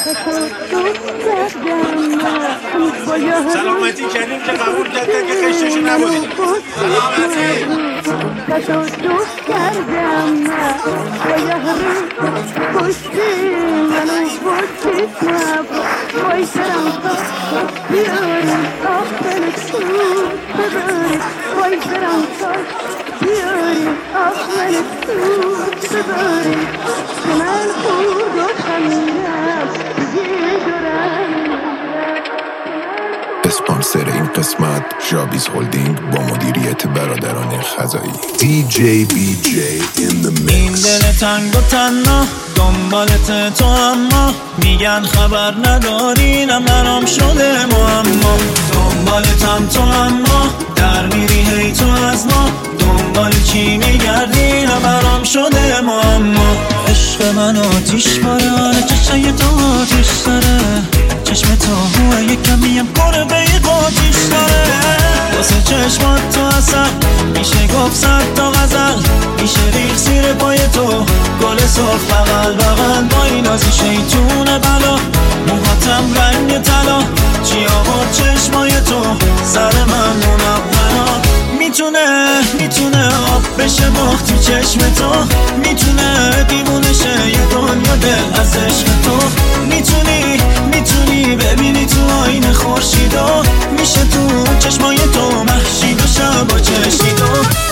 سلامتی کردیم که قبول کردن که خشتشو نبودید. سلامتی دوست کردم با یهرم پشتی منو پشتیت نبا وای سرم تا بیاری آخر تو ببری وای سرم تا بیاری آخر تو ببری من خود و خمیرم یه دورم اسپانسر این قسمت ژابیز هولدینگ با مدیریت برادران خزایی. DJ BJ in the mix. این دل تنگ و تنها دنبالت تو اما میگن خبر نداری نه برام شده معما دنبالتم تو اما در میری هی تو از ما دنبال چی میگردی نه برام شده معما عشق من آتیش باره چشای تو آتیش داره چشم تو هوه یک کمیم کنه به یه قاتیش داره واسه چشمات تو اصل میشه گفت صد تا غزل میشه ریخ زیر پای تو گل سرخ بغل بغل با این آزی شیطون بلا موهاتم رنگ طلا چی آورد چشمای تو سر من منورا میتونه آب بشه مخ تو چشم تو میتونه دیوونه شه یه دنیا دل از عشق تو میتونی ببینی تو آینه خورشیدو میشه تو چشمای تو مهشید و شبا چشیدو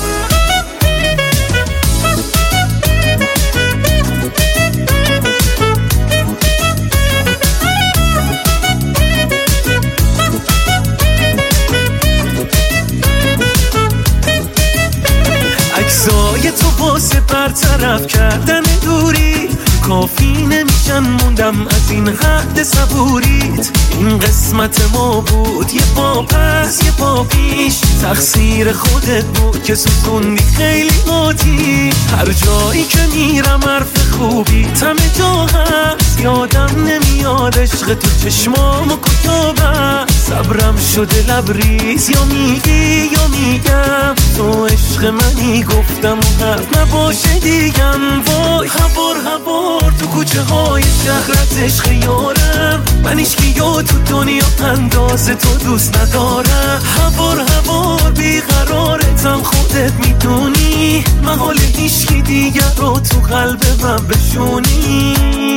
عکسای تو واسه برطرف کردن دوری کافی نمیشن موندم از این حد صبوریت این قسمت ما بود یه پا پس یه پا پیش تقصیر خودت بود که سوزوندی خیلی قاطی هر جایی که میرم حرف خوبی تم جا هست یادم نمیاد عشق تو چشمامو کجا بست صبرم شده لبریز یا میگی یا میگم تو عشق منی گفتم و حرف نباشه دیگم وای هوار تو کوچه های شهرت عشق یارم من ایشکی یا تو دنیا انداز تو دوست ندارم هوار بیقرارتم خودت میدونی محال ایشکی دیگر رو تو قلب من بشونی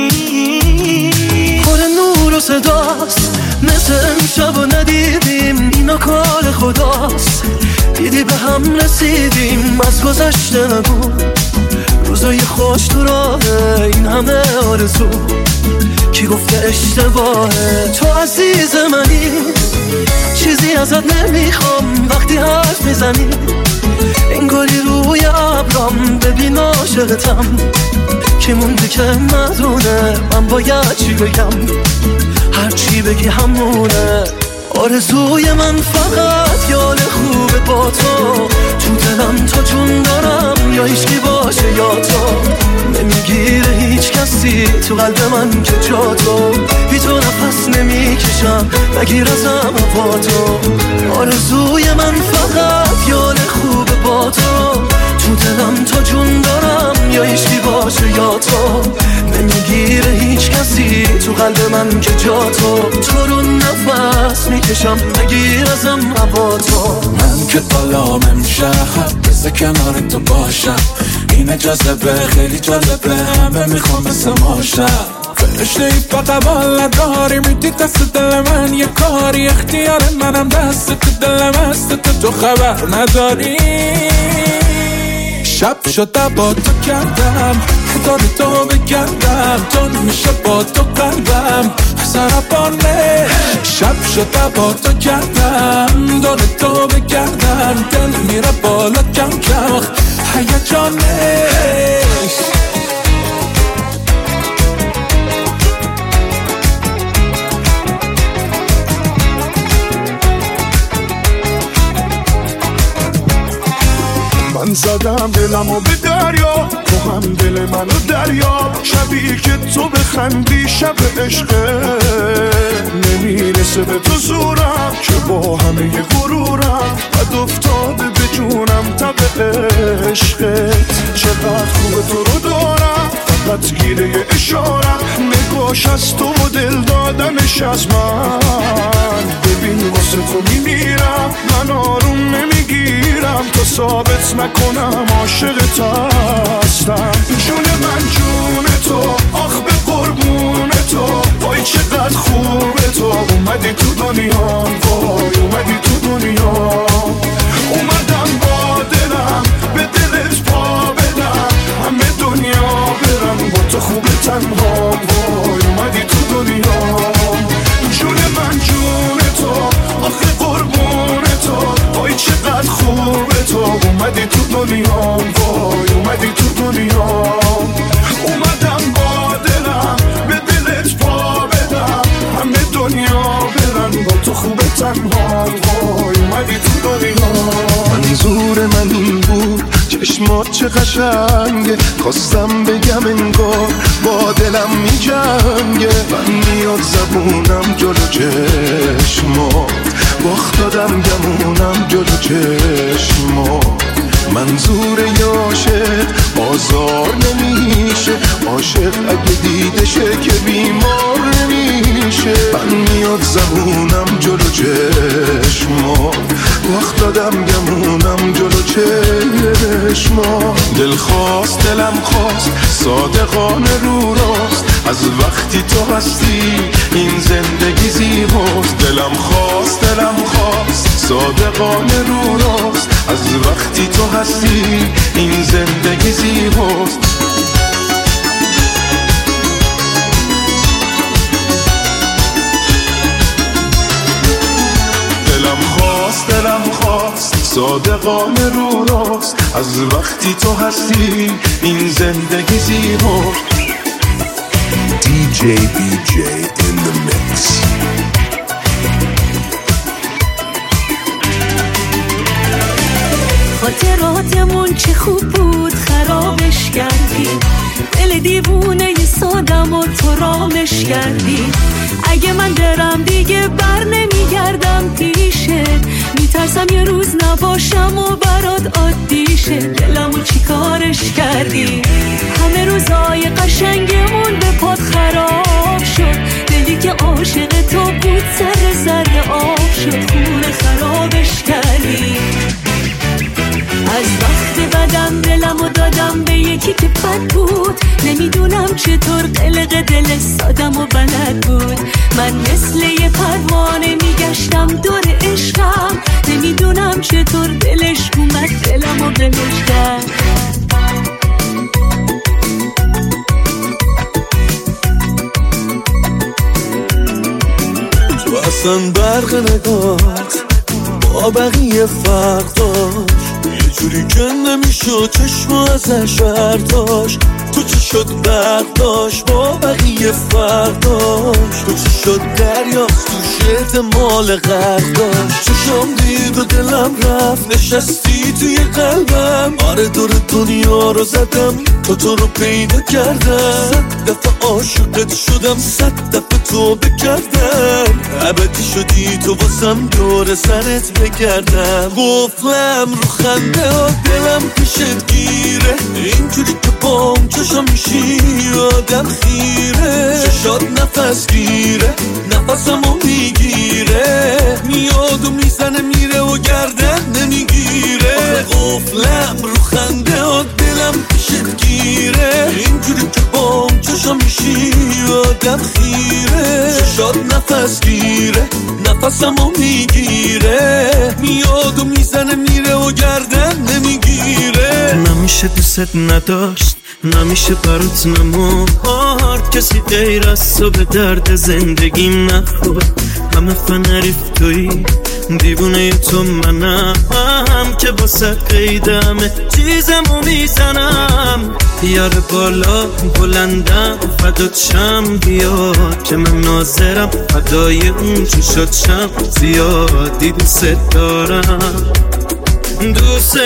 پر نور و صداست مثل امشب و ندیدیم اینا کار خداست دیدی به هم رسیدیم از گذشته نگو روزای خوش تو راهه این همه آرزو کی گفته اشتباهه تو عزیز منی چیزی ازت نمیخوام وقتی حرف میزنی انگاری روی ابرام ببین عاشقتم کی مونده که مدونه من باید چی بگم هر چی بگی همونه آرزوی من فقط یاد خوبه با تو دلم تا جون دارم یا هیچکی باشه یا تو نمیگیره هیچ کسی تو قلب من که جا تو بی تو نفس نمیکشم نگیر ازم با تو آرزوی من فقط یاد خوبه با تو دلم تا جون دارم یا هیچکی باشه یا تو نمیگیره هیچ کسی تو قلب من که جا تو رو نفس میکشم نگیر ازم با تو من که بالام امشب بسه کنار تو باشم اینه جذبه خیلی جالبه همه میخوام مثل ماشم فرشته ای فقط بال نداری میدی دست دل من یه کاری اختیار منم دست تو دلم هست تو خبر نداری شب شده با تو کردم خدا تو بگردم تو میشه با تو قلبم سرپانه شب شده با تو کردم دور تو بگردم دل میره بالا کم کم هیجانه من زدم دلمو به دریا تو هم دل منو دریا شبیه که تو بخندی شب عشقه نمیرسه به تو زورم که با همه غرورم بد افتاده به جونم تب عشقت چقدر خوبه تو رو دارم عشقت گیره اشارم، نگاش از تو و دل دادنش از من. ببین واسه تو میمیرم، من آروم نمیگیرم تا ثابت نکنم عاشقت هستم. جون من جون تو، آخ به قربون تو، وای چقدر خوبه تو، اومدی تو دنیا، وای اومدی تو دنیا. اومدم با دلم به دلت پا بدم، همه دنیا برم با تو خوبه تنها، وای اومدی تو دنیا. جون من جون تو، آخه قربون تو، وای چقدر خوبه تو، اومدی تو دنیا، وای اومدی تو دنیا. اومدم با دلم به دلت پا بدم، همه دنیا برن با تو خوبه تنها، وای اومدی تو دنیا. منظور من این بود چشمات چه قشنگه، خواستم بگم انگار با دلم می جنگه. من میاد زبونم جلو چشمات، باخت دادم گمونم جلو چشمات. منظور عاشق آزار نمیشه، عاشق اگه دیده شه که بیمار نمیشه. من میاد زبونم جلو چشمات، وقت دادم گمونم جلو چشمات. دل خواست دلم خواست صادقانه رو راست، از وقتی تو هستی این زندگی زیباست. دلم خواست دلم خواست صادقانه رو راست، از وقتی تو هستی این زندگی زیباست. دلم خواست صادقانه رو راست، از وقتی تو هستی این زندگی زیباست. DJ BJ in the mix. خاطراتمون چه خوب بود خرابش کردی، دل دیوونه ی سادم و تو رامش کردی. اگه من برم دیگه بر نمیگردم پیشت، میترسم یه روز نباشم و برات عادی شه. دلمو چی کارش کردی، همه روزای قشنگمون به پات خراب شد. دلی که عاشق تو بود سر زرد آب شد، خونه خرابش کردی. از وقت بدم دلمو دادم به یکی که بد بود، نمیدونم چطور قلق دل سادم و بلد بود. من مثل یه پروانه میگشتم دور عشقم، نمیدونم چطور دلش اومد دلمو بلش کرد. تو اصلا برق نگات با بقیه فرق داشت، یه جوری که نمیشد چشم ازش برداشت. تو چی شد برق داشت با بقیه فرق داشت، تو چی شد دریاست تو شد مال غرق داشت. چشم دید و دلم رفت نشستی توی قلبم، آره دور دنیا رو زدم تو رو پیدا کردم. 100 دفعه عاشقت شدم 100 دفعه تو بکردم، ابدی شدی تو واسم دور سرت بگردم. قفلم رو خنده ها دلم پیشت گیره، اینجوری که بام چشم میشی آدم خیره. چشات نفس گیره نفسمو میگیره، میاد و میزنه میره و گردن نمیگیره. قفلم رو خنده ها دلم پیشت گیره، اینجوری که بام چشم میشی آدم خیره. چشات نفس گیره نفسمو میگیره، میاد و میزنه میره و گردن نمیگیره. نمیشه دوست نداشت، نمیشه برات نمورد، کسی غیر از تو به درد زندگیم نخورد. همه فنریف توی دیوونه تو منم، که واسه قیدمه چیزمو میزنم. یار بالا بلندم فدات شم بیاد، که من ناظرم فدای اون چشات شم. زیادی دوست دارم دوست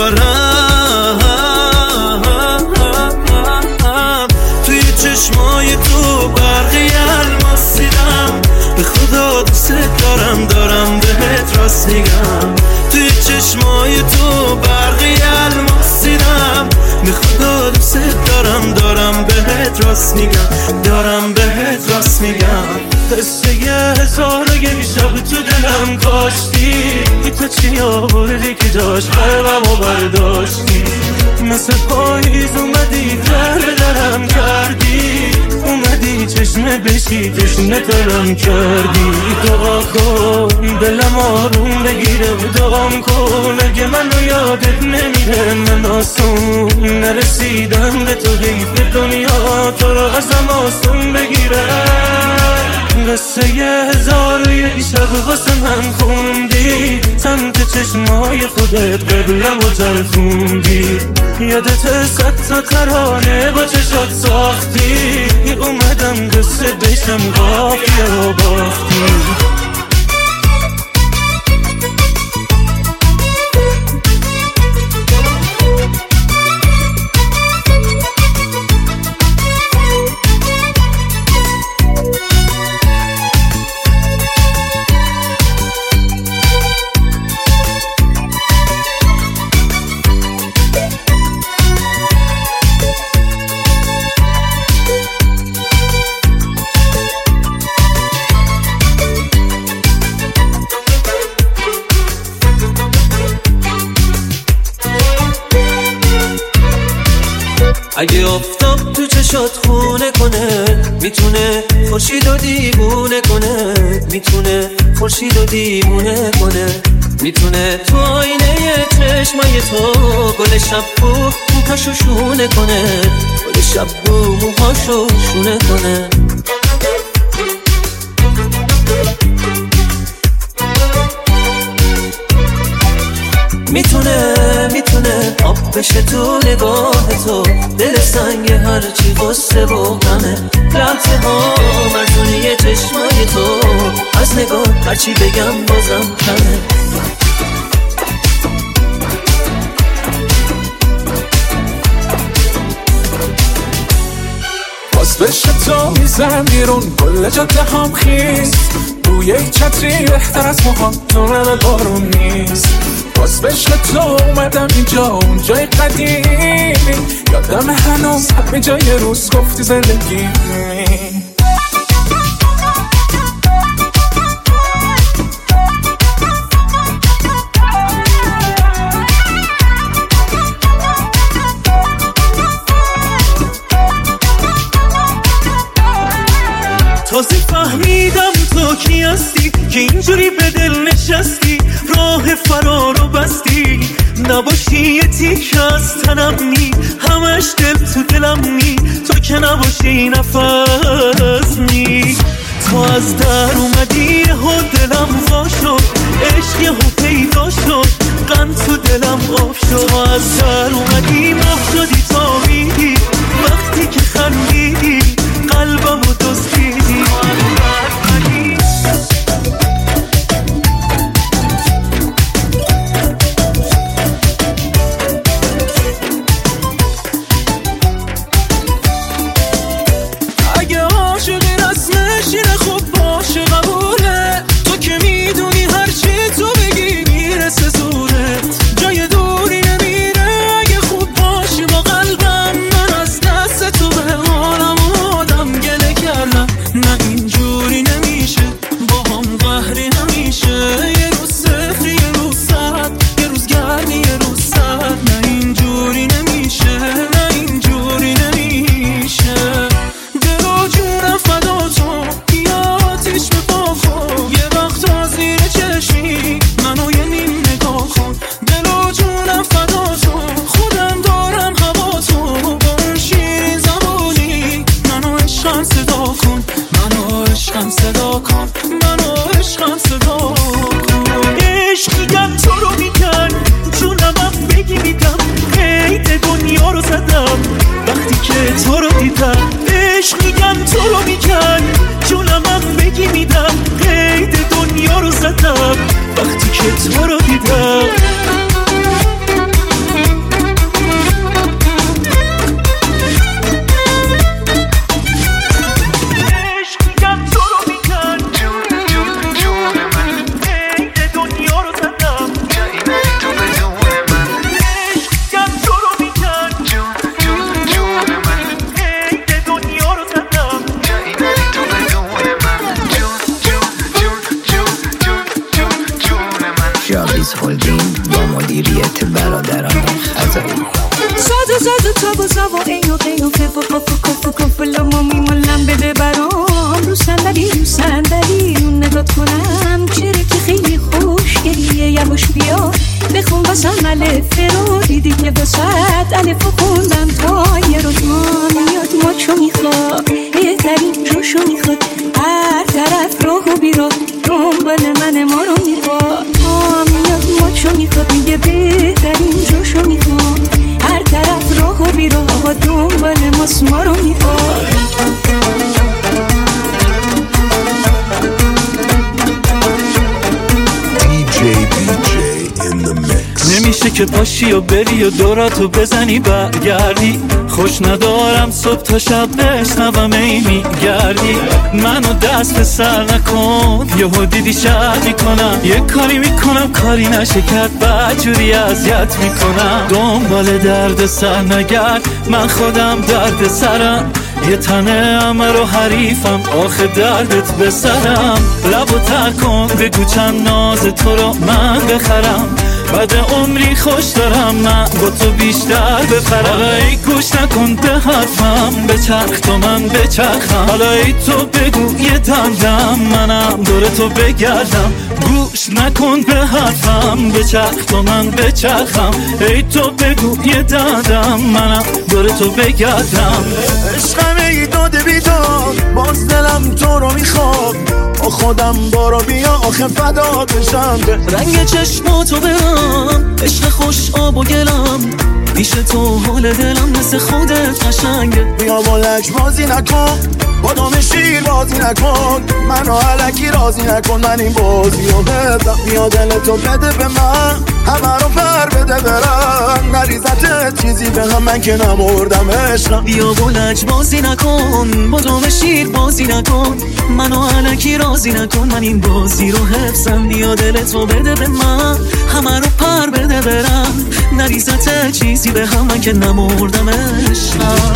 دارم، توی چشمای تو برقی الماس دیدم. به خدا دوست دارم دارم بهت راست میگم، توی چشمای تو برقی الماس دیدم. به خدا دوست دارم دارم بهت راست میگم، دارم بهت راست میگم. قصه 1001 شب تو دلم کاشتی، تو چی آوردی که جاش قلبمو برداشتی. مثل پاییز اومدی در به درم کردی، اومدی چشمه بشی تشنه ترم کردی. دعا کن دلم آروم بگیره، دعام کن اگه منو یادت نمیره. من آسون نرسیدم به تو، حیف دنیا تو رو ازم آسون بگیره. قصه 1001 شب واسه من خوندی، سمت چشمای خودت قبلم و چرخوندی. یادت 100 تا ترانه با چشات ساختی، اومدم قصه بشم قافیه و باختی. اگه آفتاب تو چشات خونه کنه، میتونه خورشید و دیوونه کنه. میتونه خورشید و دیوونه کنه. میتونه تو آینه چشمای تو گل شب و موهاشو شونه کنه. گل شب و موهاشو شونه کنه. میتونه آب بشه تو نگاه تو، دل سنگ هرچی غصه و غمه. لمسه ها مرزونی چشمای تو، از نگاه هرچی بگم بازم کمه. باز بشه تو میزن بیرون کل جاده هم خیز، بوی چتری بهتر از موهام تو رم بارون نیست. باز بشه تو اومدم اینجا اون جای قدیمی، یادم هنوز همه جای روز گفتی زندگی. تازه فهمیدم تو کی هستی که اینجوری به دل نشستی، راه فرارو بستی. نباشی یه تیک از تنم نی، همش دل تو دلم نی. تو که نباشی نفس نی. تو از در اومدی و دلم وا شد، عشق یهو پیدا شد، غم تو دلم آب شد. تو از در اومدی ماه شدی تا میدی، وقتی که خندیدی قلبمو دزدیدی. اینا و اینو قیافه و کافو لامامی مالم بده برام رو صندلی اون نداد کنم چرا که خیلی خوشگلیه یواش بیا بخون واسم الف رو دیدی که واسط الف رو خوندم تا یه روز ما میاد ماچو میخواد بهترین جوشو میخواد هر طرف راه و بیراه دنبال من ما رو میخواد میاد ماچو میخواد میگه بهترین جوشو میخواد هر طرف راه و بیراه دنبال ما رو میخواد نمیشه که پاشی و بری و دوراتو بزنی برگردی خوش ندارم صبح تا شب بشنوم ای میگردی منو دست به سر نکن یهو دیدی شرط میکنم یه کاری میکنم کاری نشه کرد بدجوری اذیت میکنم دنبال درد سر نگرد من خودم درد سرم یه تنه همه رو حریفم آخه دردت به سرم لبو تر کن بگو چند ناز تو رو من بخرم بعد عمری خوش دارم من با تو بیشتر بپرم حالا ای گوش نکن به حرفم بچرخ تو من بچرخم حالا ای تو بگو یه دندم منم دور تو بگردم گوش نکن به حرفم بچرخ تو من بچرخم ای تو بگو یه دندم منم دور تو بگردم عشقم ای داده بیداد باز دلم تو رو میخواد با خودم بارا بیا آخه فدا بشم رنگ چشماتو برم عشق خوش آب و گلم پیش تو حال دلم مثل خودت قشنگه بیا با لج بازی نکن با دام شیر بازی نکن منو علکی راضی نکن من این بازی رو بدم بیا دلتو بده به من همه رو پر بده برم نریزت چیزی به هم من که نمردم عشقم بیا با لج بازی نکن با دام شیر بازی نکن منو علکی راضی نکن من این بازی رو حفظم بیا دلتو بده به من همه رو پر بده برم نریزت چیزی به هم من که نمردم عشقم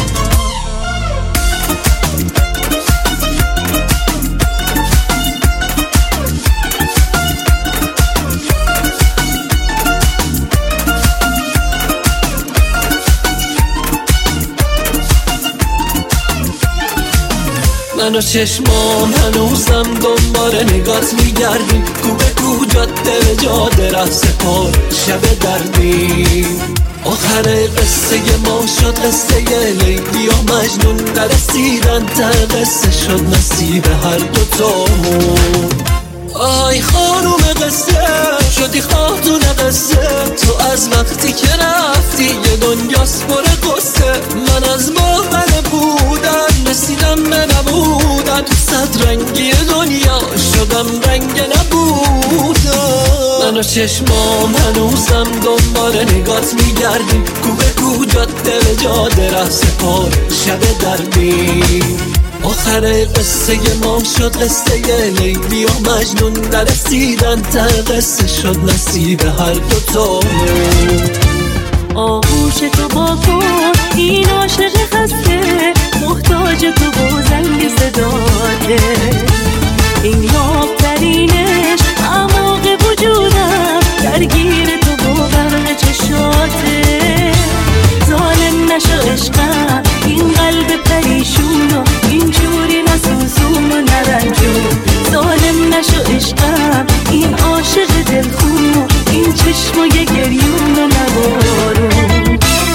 من و چشمام هنوزم دنبال نگات میگردیم کو به کو جاده جاده ره سپار شب دردیم آخر قصه ما شد قصه لیلی و مجنون نرسیدن تر قصه شد نصیب هر دوتامون آی خانوم قصه شدی خاتون قصه تو از وقتی که رفتی یه دنیاست پر قصه من از باور بودن رسیدم به نبودن صد رنگی دنیا شدم رنگ نبودن من و چشمام هنوزم دنبال نگات میگردیم کو به کو جاده به جاده ره سپار شب دردیم آخر قصه ما شد قصه لیلی و مجنون نرسیدن تر قصه شد نصیب هر دوتامون آغوش تو با کن این عاشق خسته محتاج تو با زنگ صداته این یافترینش اعماق وجودم درگیر تو با برق چشاته ظالم نشو عشقم این قلب پریشون و این جوری نسوزون و نرنجون ظالم نشو عشقم این عاشق دلخون و این چشمای گریون و نبارون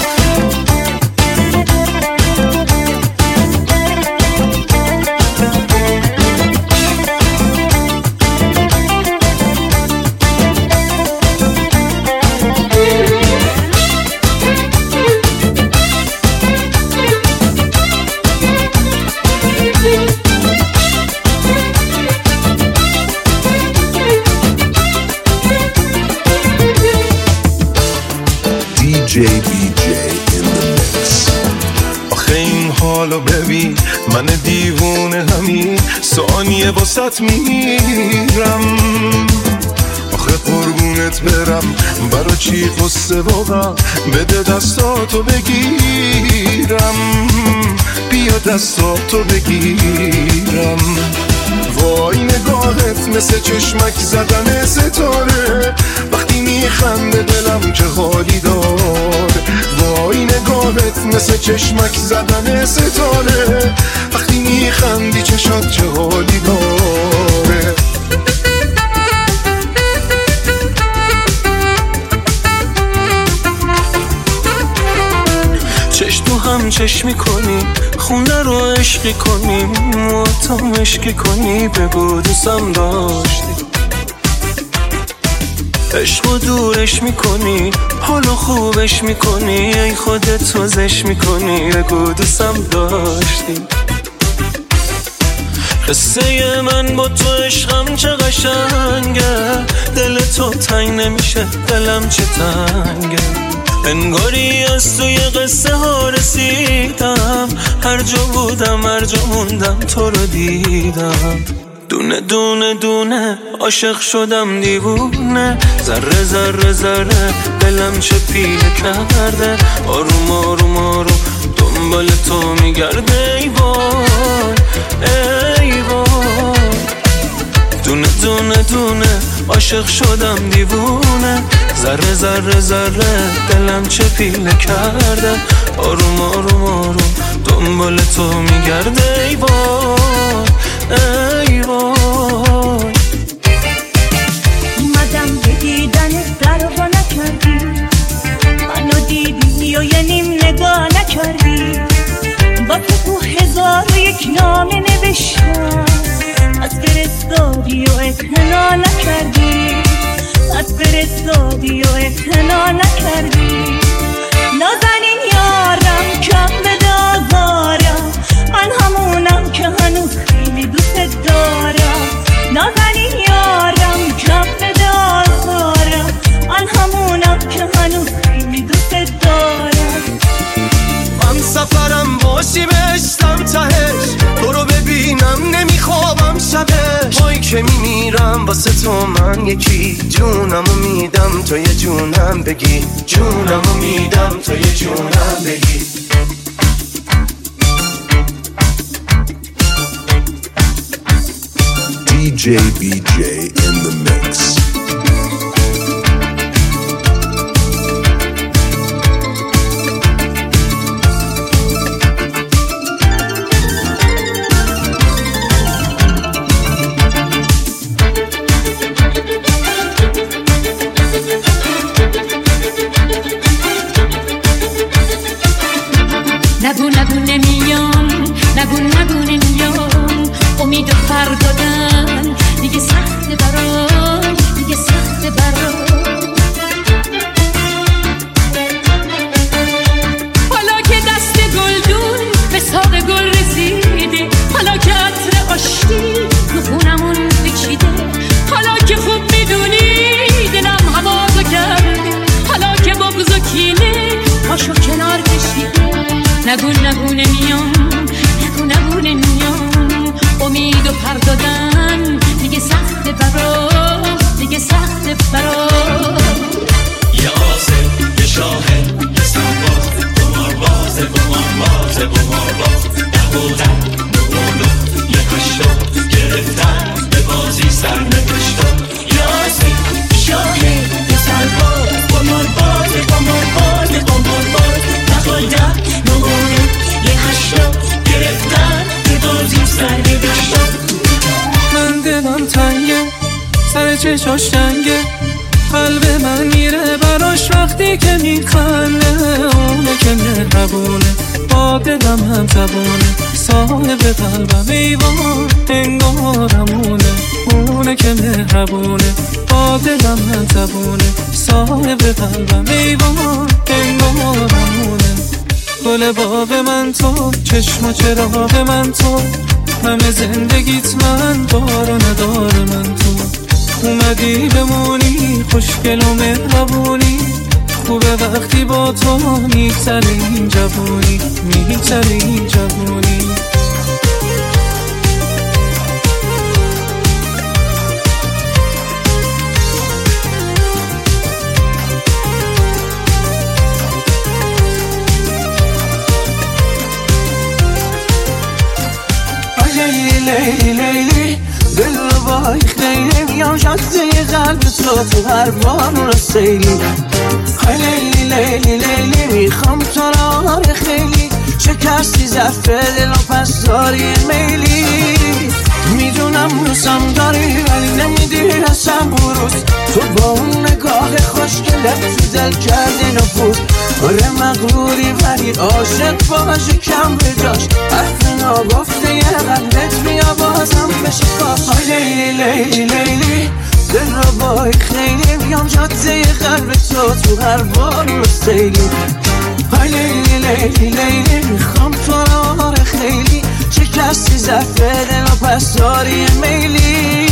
آخه این حالو ببین من دیوونه همین ثانیه واسط میمیرم آخه قربونت برم برا چی قصه واقعا بده دستاتو بگیرم بیا دستاتو بگیرم وای نگاهت مثل چشمک زدن ستاره وقتی وقتی میخنده دلم چه حالی داره، وای نگاهت مثل چشمک زدن ستاره، وقتی میخندی چشات چه حالی داره. چشم تو هم چشمی کنی، خونه رو عشقی کنی، تو مشکی کنی، بگو دوستم داشتی. عشق و دورش میکنی، حالو خوبش میکنی، ای خودت توزش میکنی، بگو دوستم داشتی. قصه من با تو عشقم چه قشنگه، دل تو تنگ نمیشه دلم چه تنگه. انگاری از توی قصه ها رسیدم، هر جا بودم هر جا موندم تو رو دیدم. دونه دونه دونه عاشق شدم دیوونه، ذره ذره ذره دلم چه پیله کرده، آروم آروم آروم دنبال تو میگرده. ای وای ای وای، دونه دونه دونه عاشق شدم دیوونه، ذره ذره ذره دلم چه پیله کرده، آروم آروم آروم دنبال تو میگرده. ای وای ای وای. اومدم به دیدنت در و نکردی، منو دیدی و یه نیم نگاه نکردی، با تو 1001 نامه نوشتم، از فرستادی و اعتنا نکردی، از فرستادی و اعتنا نکردی. نازنین یارم کم به دازارم، من همونم که هنوز خیلی دوست دارم. نازنین یارم کم به دازارم، من همونم که هنوز خیلی دوست دارم. من سفرم باشی بشتم تهش، تو رو ببینم نمیخوابم شبش، وای که میمیرم واسه تو من یکی، جونمو میدم تو یه جونم بگی، جونمو میدم تو یه جونم بگی. DJ BJ in the mix. نگو نگو نمیام، نگو نگو نمیام، امید و فردادن دیگه سخته برام، دیگه سخته برام. حالا که دست گلدون به ساق گل رسیده، حالا که عطر آشتی رو خونمون بکشیده، حالا که خوب میدونی دلم هوازو کرده، حالا که بغض و کینه پاشو کنار کشیده. نگو نگو نمیام، نگو نگو نمیام، امید و پر دادن دیگه سخته برام، دیگه سخته برام. یه آسه یه شاهد یه سنباز، قمارباز قمارباز قمارباز، نبودن نبولو یه هشتا، گرفتن به بازی سر نکشتا. یه آسه یه شاهد یه سنباز، قمارباز قمارباز قمارباز، نبودن نبولو یه هشتا، گرفتن به بازی سر نکشتا. من دلم تنگه سر چشاش تنگه، قلب من میره براش وقتی که میخنده، اونه که مهربونه با دلم هم تبونه، صاحب قلبم ایوان انگارمونه، اونه که مهربونه با دلم هم تبونه، صاحب قلبم ایوان انگارمونه. گل باغ من تو، چشم و چراغ من تو، همه زندگیت من دار و ندار من تو. اومدی بمونی خوشگل و مهربونی، خوبه وقتی با تو میگذره این جوونی، میگذره این جوونی. لیلی لیلی دل با وای خیلی میام جاده قلب تو هر بارون سیلی های لیلی لیلی لیلی میخوام تو را خیلی شکستی ظرف دل و پس داری میلی میدونم روزم داری ولی نمیدی اصلا بروز تو با اون نگاه خوشگلت تو دل کردی نفوذ آره مغروری ولی عاشق باشه کم بجاش حرف ناگفته یه قلبت بیا بازم بشه باش های لیلی لیلی لیلی دل رو بای خیلی بیام جاده قلب تو هر بار سیلی های لیلی لیلی لیلی میخوام تو را خیلی شکستی ظرف دل و پس داری میلی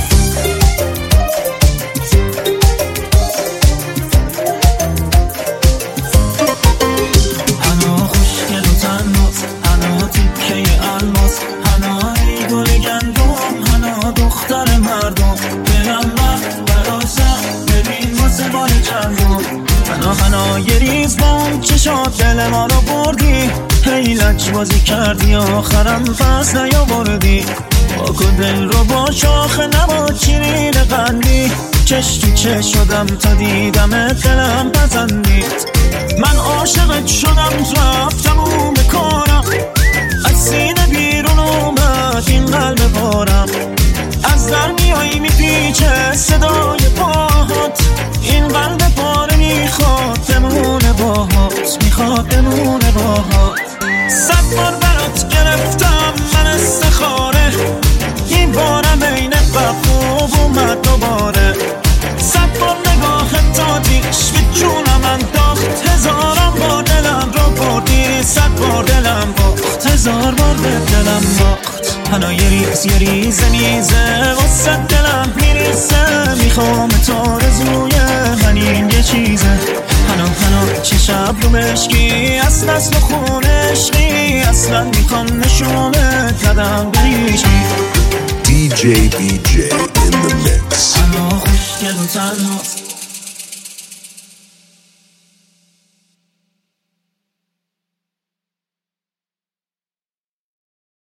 هنا خوشگل و تناس هنا تیکه الماس هنا ای گل گندم هنا دختر مردم دلم رفت براسم ببین واسه بار چندم هنا یه ریز بام چشات دل ما رو بردی هی لج بازی کردی آخرم پس نیاوردی با دل رو با شاخه نبا چیرین قندی چش تو چش شدم تا دیدم دلم پسندید من عاشقت شدم رفتم و بکارم از سینه بیرون اومد این قلب پارم از در میایی میپیچه صدای پاهات این قلب پاره میخواد بمونه باهات میخواد بمونه باهات 100 بار برات گرفتم من استخاره این بارم این بخوب اومد دوباره 100 بار نگاهت دادیش به جونم انداخت هزارم بار دلم رو بردی 100 بار دلم باخت 1000 بار به دلم باخت هنا یه ریزه میزه واسه دلم میریزه میخوام تو رزوی همین یه چیزه هنا چه شب رو مشکی از نسل خونشکی اصلا میخوام نشونت ندم بریشی DJ BJ in the mix هنا خوشگل و تناس